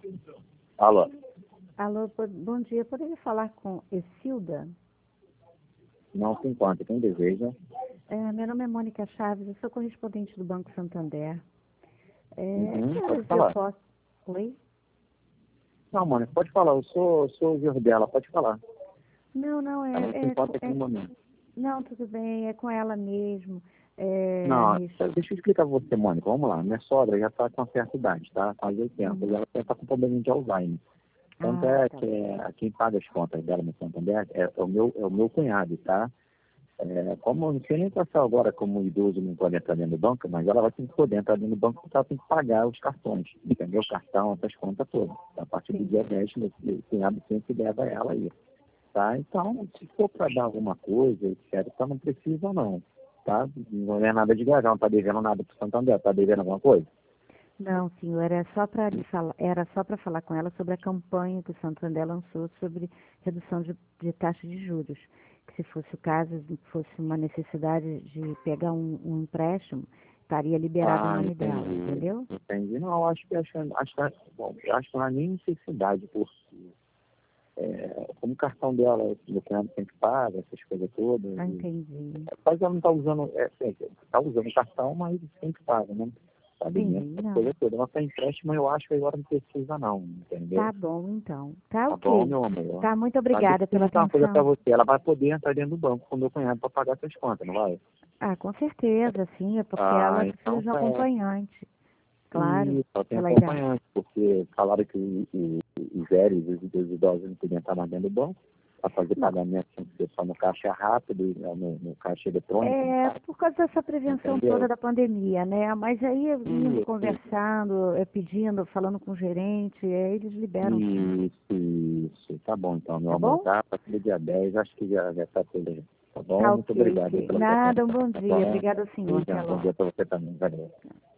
Alô? Alô, bom dia. Poderia falar com Escilda? Não se encontra. Quem deseja? Meu nome é Mônica Chaves, eu sou correspondente do Banco Santander. Pode falar. Eu posso... Oi? Não, Mônica, pode falar. Eu sou o genro dela, pode falar. Não, Ela não se encontra aqui no momento. Não, tudo bem, é com ela mesmo. Não, deixa eu explicar pra você, Mônica. Vamos lá. Minha sogra já está com uma certa idade, tá? Quase 80. E ela está com problema de Alzheimer. Tanto quem paga as contas dela no Santander é o meu cunhado, tá? Como eu não sei nem passar agora como idoso não pode entrar dentro do banco, mas ela vai ter que poder entrar dentro do banco porque ela tem que pagar os cartões, entendeu? O cartão, essas contas todas. A partir do dia 10, meu cunhado sempre leva ela aí, tá? Então, se for para dar alguma coisa, etc., então não precisa não, tá? Não é nada de grave, não está devendo nada para o Santander, está devendo alguma coisa? Não, senhor, era só para falar com ela sobre a campanha que o Santander lançou sobre redução de taxa de juros. Que se fosse o caso, fosse uma necessidade de pegar um empréstimo, estaria liberado o nome dela, entendeu? Entendi. Não, acho que não há nem necessidade, porque como o cartão dela, o cunhado sempre paga, essas coisas todas. Entendi. Mas ela não está usando, está usando o cartão, mas sempre paga, né? Sabe mesmo, essa coisa toda. Ela está empréstimo, mas eu acho que agora não precisa não, entendeu? Tá bom, então. Tá ok. Bom, meu amor. Tá, muito obrigada pela atenção. Uma coisa para atenção. você, ela vai poder entrar dentro do banco com o meu cunhado para pagar suas contas, não vai? Com certeza, sim, é porque ela Então precisa de um acompanhante. Claro, só tem pela idade. acompanhante, porque falaram que os velhos, os idosos não podiam estar mais dentro do banco para fazer pagamento, tinha que ser só no caixa rápido, no caixa eletrônico. Por causa dessa prevenção Entendeu? toda da pandemia, né? Mas aí, indo conversando, pedindo, falando com o gerente, eles liberam. Isso. Tá bom, então, meu Tá amor. bom? Tá? A partir do dia 10, acho que já está tudo. Tá bom? Tá Muito ok, obrigado ok. pela sua Nada, um atenção. bom Tá dia. bom? Obrigada ao senhor. Até Bom logo. dia para você também. Valeu.